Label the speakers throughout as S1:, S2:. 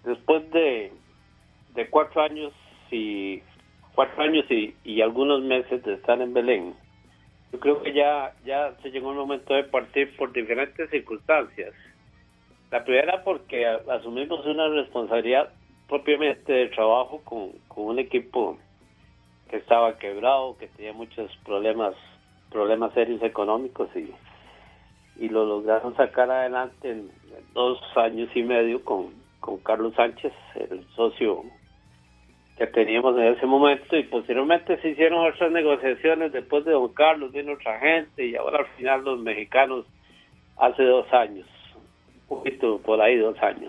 S1: después de 4 años y algunos meses de estar en Belén, yo creo que ya se llegó el momento de partir por diferentes circunstancias. La primera porque asumimos una responsabilidad propiamente de trabajo con un equipo que estaba quebrado, que tenía muchos problemas serios económicos y lo lograron sacar adelante en 2 años y medio con Carlos Sánchez, el socio que teníamos en ese momento, y posteriormente se hicieron otras negociaciones. Después de don Carlos vino otra gente y ahora al final los mexicanos hace 2 años, un poquito por ahí, 2 años.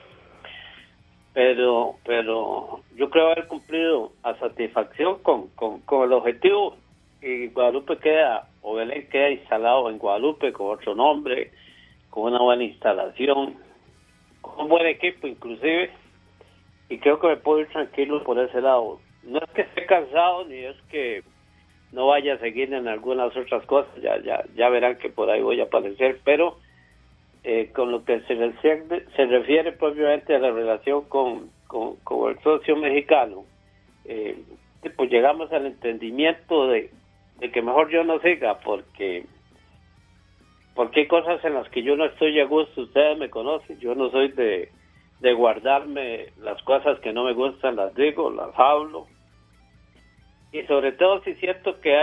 S1: Pero yo creo haber cumplido a satisfacción con el objetivo, y Guadalupe o Belén queda instalado en Guadalupe con otro nombre, con una buena instalación, con un buen equipo inclusive, y creo que me puedo ir tranquilo por ese lado. No es que esté cansado ni es que no vaya a seguir en algunas otras cosas, ya verán que por ahí voy a aparecer, pero con lo que se refiere propiamente a la relación con el socio mexicano, pues llegamos al entendimiento de que mejor yo no siga, porque hay cosas en las que yo no estoy a gusto. Ustedes me conocen, yo no soy de guardarme las cosas que no me gustan, las digo, las hablo, y sobre todo si siento que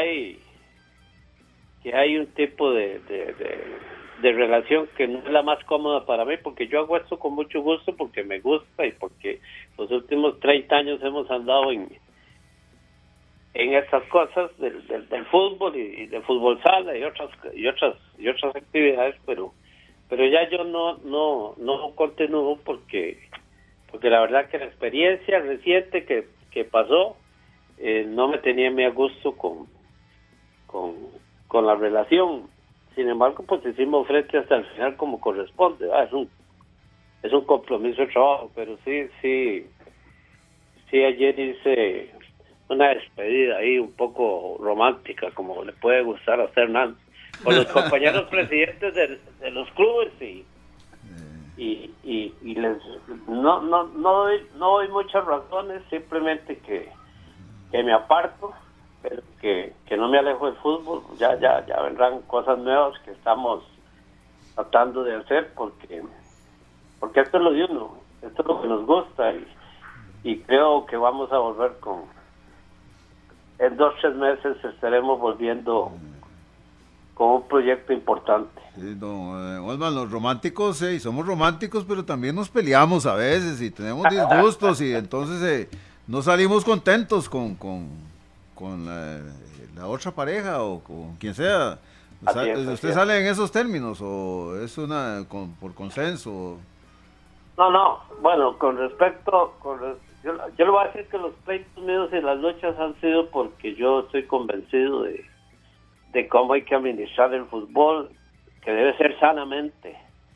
S1: hay un tipo de relación que no es la más cómoda para mí, porque yo hago esto con mucho gusto, porque me gusta y porque los últimos 30 años hemos andado en estas cosas del fútbol y de fútbol sala y otras actividades, pero ya yo no continúo porque la verdad que la experiencia reciente que pasó no me tenía muy a gusto con la relación. Sin embargo, pues hicimos frente hasta el final como corresponde. Es un compromiso de trabajo, pero sí ayer hice una despedida ahí un poco romántica, como le puede gustar a usted, Hernán, con los compañeros presidentes de los clubes y les no doy muchas razones, simplemente que me aparto, pero que no me alejo del fútbol. Ya vendrán cosas nuevas que estamos tratando de hacer, porque esto es lo de uno, esto es lo que nos gusta, y creo que vamos a volver en 2-3 meses estaremos volviendo con un proyecto importante.
S2: Sí, Osman, los románticos, somos románticos, pero también nos peleamos a veces y tenemos disgustos y entonces no salimos contentos con la otra pareja o con quien sea. ¿Usted sale en esos términos o es por consenso?
S1: No, bueno, con respecto, yo le voy a decir que los pleitos míos y las luchas han sido porque yo estoy convencido de cómo hay que administrar el fútbol, que debe ser sanamente,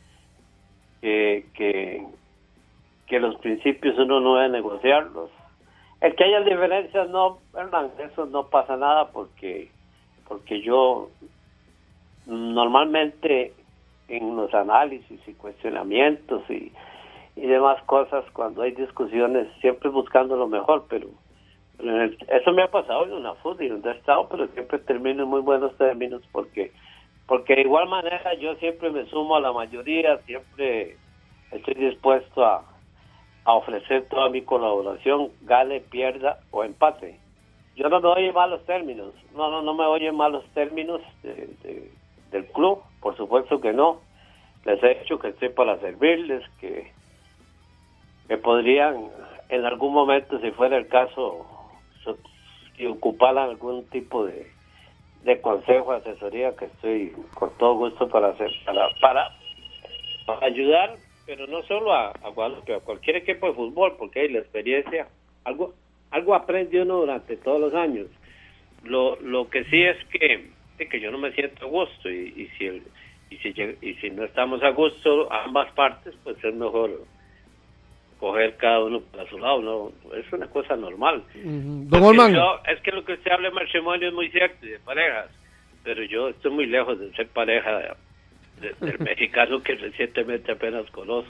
S1: que los principios uno no debe negociarlos. El que haya diferencias, no, Hernán, eso no pasa nada, porque yo normalmente en los análisis y cuestionamientos y demás cosas, cuando hay discusiones, siempre buscando lo mejor, pero eso me ha pasado en una fútbol donde he estado, pero siempre termino en muy buenos términos, porque de igual manera yo siempre me sumo a la mayoría, siempre estoy dispuesto a ofrecer toda mi colaboración, gane, pierda o empate. Yo no me oye malos términos, no me oye malos términos del club, por supuesto que no. Les he dicho que estoy para servirles, que podrían en algún momento, si fuera el caso, si ocuparan algún tipo de consejo, asesoría, que estoy con todo gusto para hacer, para ayudar, pero no solo a Guadalupe, a cualquier equipo de fútbol, porque hay la experiencia, algo aprende uno durante todos los años. Lo que sí es que yo no me siento a gusto, y si no estamos a gusto ambas partes, pues es mejor coger cada uno para su lado, no es una cosa normal.
S3: Don Olman,
S1: Es que lo que usted habla de matrimonio es muy cierto, y de parejas, pero yo estoy muy lejos de ser pareja del mexicano que recientemente apenas conozco.